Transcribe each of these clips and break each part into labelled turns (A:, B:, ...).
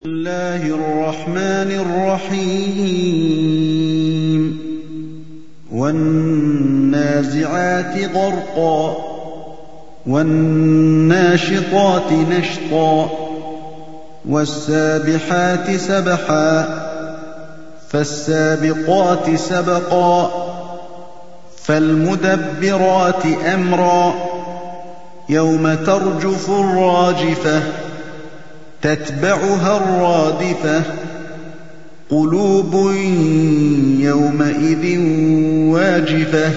A: بسم الله الرحمن الرحيم والنازعات غرقا والناشطات نشطا والسابحات سبحا فالسابقات سبقا فالمدبرات أمرا يوم ترجف الراجفة تتبعها الرادفة قلوب يومئذ واجفة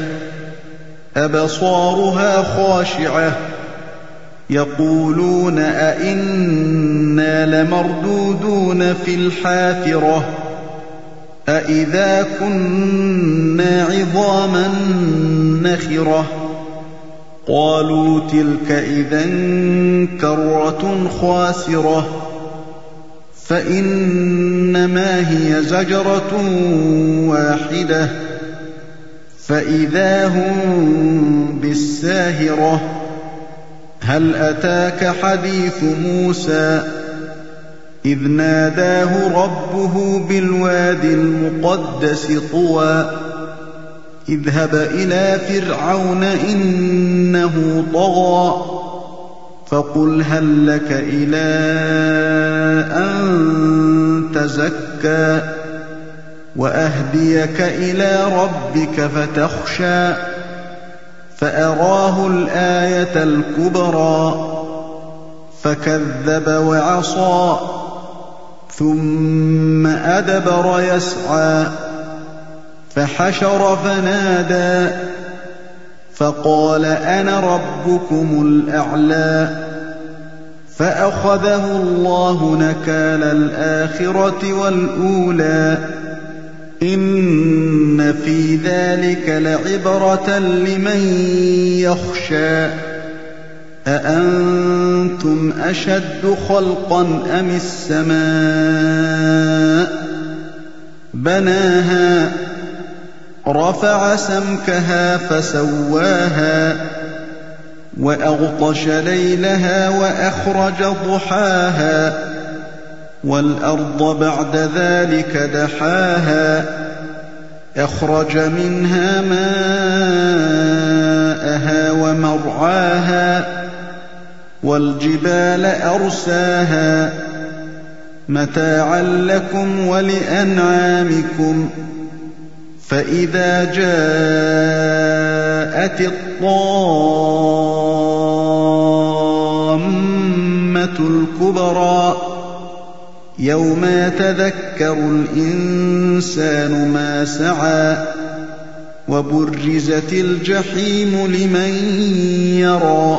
A: أبصارها خاشعة يقولون أئنا لمردودون في الحافرة أئذا كنا عظاما نخرة قالوا تلك إذا كرة خاسرة فإنما هي زجرة واحدة فإذا هم بالساهرة هل أتاك حديث موسى إذ ناداه ربه بالواد المقدس طوى اذهب إلى فرعون إنه طغى فقل هل لك إلى أن تزكى وأهديك إلى ربك فتخشى فأراه الآية الكبرى فكذب وعصى ثم أدبر يسعى فحشر فنادى فقال أنا ربكم الأعلى فأخذه الله نكال الآخرة والأولى إن في ذلك لعبرة لمن يخشى أأنتم أشد خلقا أم السماء بناها رفع سمكها فسواها وأغطش ليلها وأخرج ضحاها والأرض بعد ذلك دحاها أخرج منها ماءها ومرعاها والجبال أرساها متاعا لكم ولأنعامكم فإذا جاءت الطامة الكبرى يوم يتذكر الإنسان ما سعى وبرزت الجحيم لمن يرى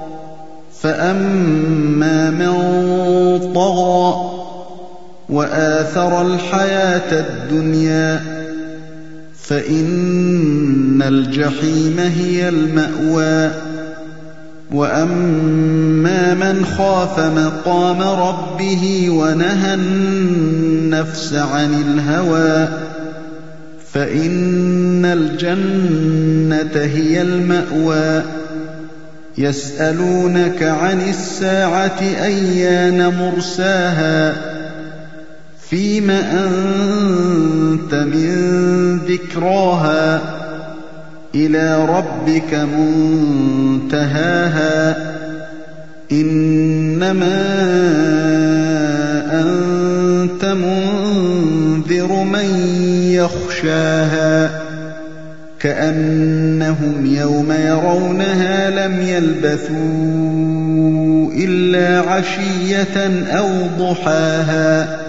A: فأما من طغى وآثر الحياة الدنيا فإن الجحيم هي المأوى وأما من خاف مقام ربه ونهى النفس عن الهوى فإن الجنة هي المأوى يسألونك عن الساعة أيان مرساها فيم أنت من ذكراها إلى ربك منتهاها إنما أنت منذر من يخشاها كأنهم يوم يرونها لم يلبثوا إلا عشية أو ضحاها